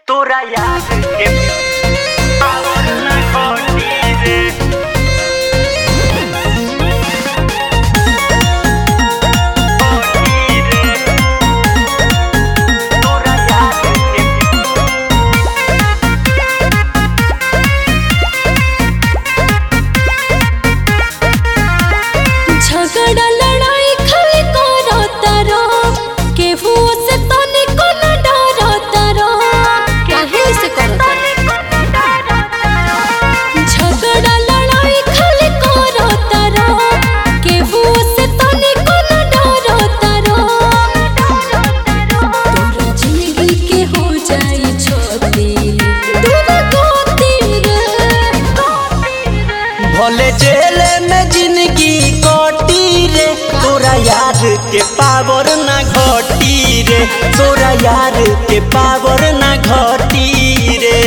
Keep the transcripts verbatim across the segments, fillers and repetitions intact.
तोरा याद के पावर ना खोटी रे झगड़ा लड़ाई खाली करता रो केहू से तने को न डरता रो काहे से करता झगड़ा लड़ाई खाली करता रो केहू से तने को न डरता रो तोरा जिंदगी के हो जाई छोटी दूर गोती रे भले जेल में जिंदगी कटी रे तोरा यार के पावर ना घटी रे तोरा यार के पावर ना घटी रे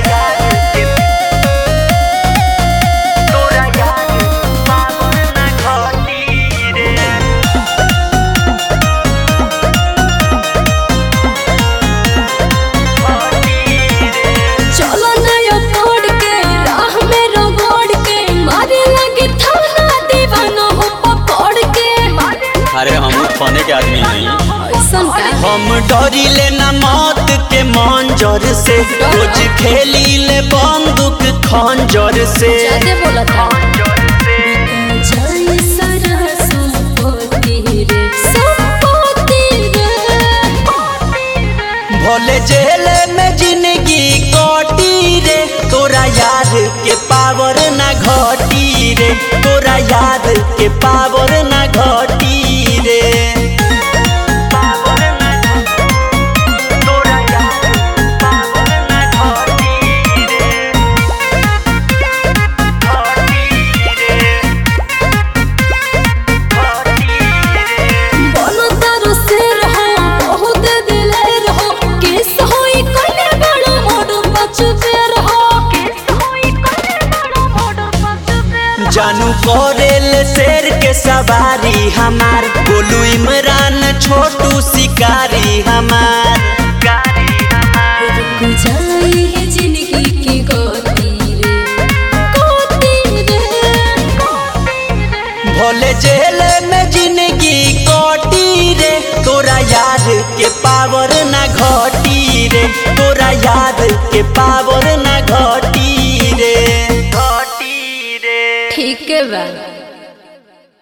तोरा याद पावर ना खोटी रे चलो नया तोड़ के राह में रगड़ के मारे लगे थाना दीवाना हो पकड़ के अरे हम खाने के आदमी नहीं ऐसन का हम डरी ले ना मौत के मंजर से रोज खेली ले बंदूक खंजर से ज्यादा बोला था जाई सारा संपत्ति रे संपत्ति रे भले जेल में जिंदगी कटी रे तोरा यार के पावर ना घटी रे तोरा यार के पावर ना घटी रे पावर ना तोरा याद पावर ना खोटी रे खोटी रे खोटी रे बनो तारो शेर हो बहुत दिलेर हो केस होई कोने बड़ा मोड़ बचबे रहो केस होई कोने बड़ा मोड़ बचबे जानू करेल शेर के सवारी हमार बोलू इमरान छोटू शिकारी हमार गाड़ी हमार रुक जाई है जिंदगी की गोती रे गोती रे भले जेल में जिंदगी कटी रे तोरा यार के पावर ना घटी रे तोरा यार के पावर ना घटी रे खोटी रे ठीक है बा